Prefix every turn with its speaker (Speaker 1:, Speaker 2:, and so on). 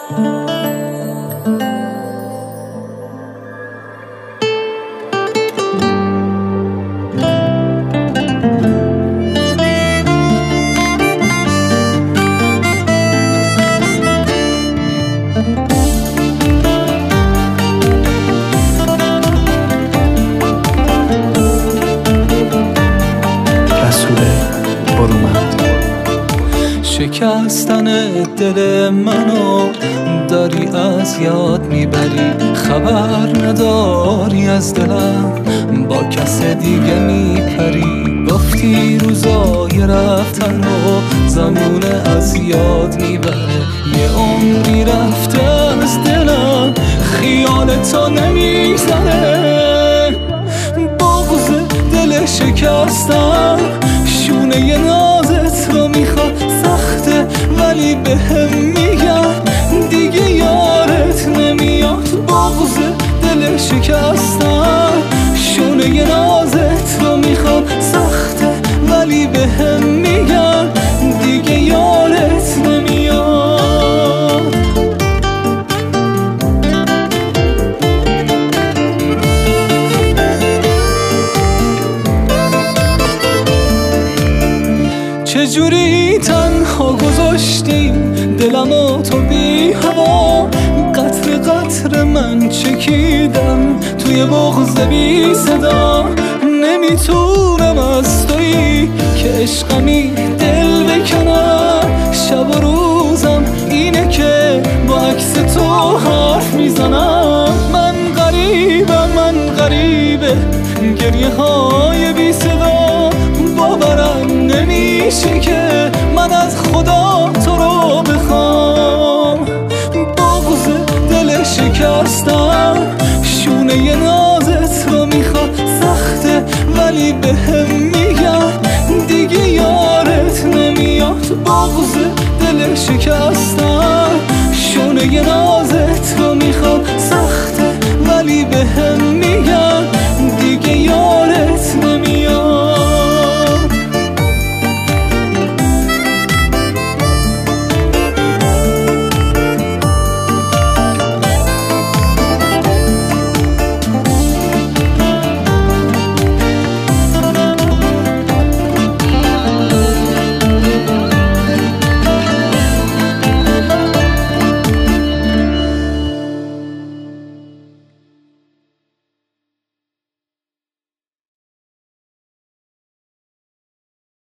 Speaker 1: شکستن دل منو داری از یاد میبری، خبر نداری از دلم با کس دیگه میپری. گفتی روزای رفتن رو زمونه از یاد میبره، یه عمری رفته از دلم خیال تو نمیزنه. بغض دل شکستم شونه نازت رو میخواد، سخته ولی به هم میگم دیگه یارت نمیاد. بغض دل شکستم شونه نازت رو میخواد، سخته ولی به هم میگم دیگه یارت نمیاد. چجوری تنها گذاشتی دلمو تو بی هوا، قطر قطر من چکیدم توی بغض بی صدا. نمیتونم از تویی که عشقمی دل بکنم، شب و روزم اینه که با عکس تو حرف میزنم. من غریبه گریه های بی صدا، باورم نمیشه که من از خدا تو رو بخوام. بغض دل شکستم شونه نازت رو میخواد، سخته ولی به